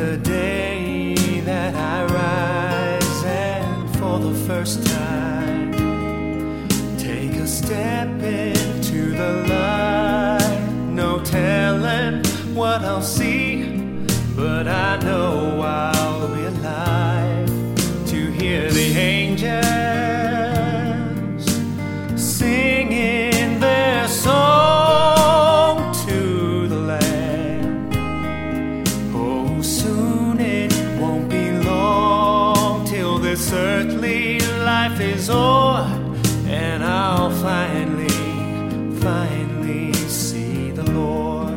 the day that I rise and for the first time take a step into the light. No telling what I'll see, but I know I'll be alive to hear the angels singing their song to the Lamb. Oh, soon it won't be long till this earthly life is o'er, and I'll finally see the Lord.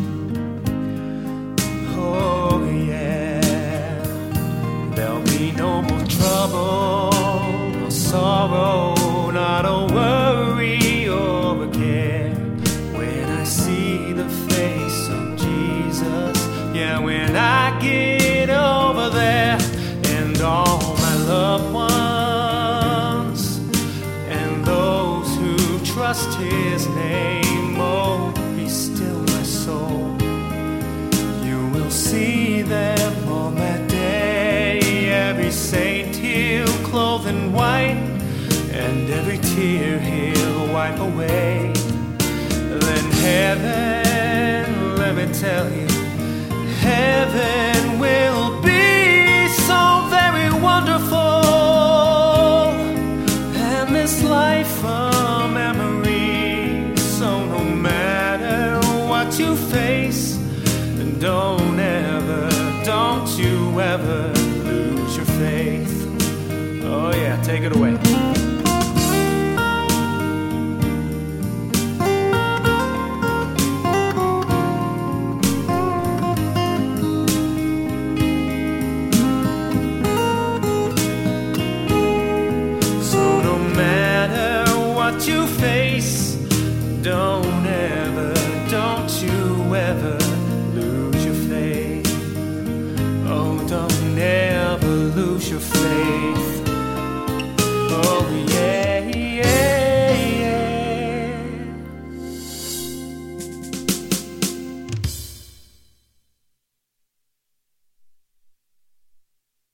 Oh yeah, there'll be no more trouble, no sorrow, not a worry or a care when I see the face of Jesus. Yeah, when I get over there, and all my loved ones and those who trust His name. Oh, be still my soul. You will see them on that day. Every saint He'll clothe in white, and every tear He'll wipe away. Then heaven, let me tell you, heaven will be so very wonderful, and this life a memory. So no matter what you face, don't you ever lose your faith. Oh yeah, take it away. So no matter what you face, don't you ever lose your faith. Oh, don't ever lose your faith. Oh, yeah.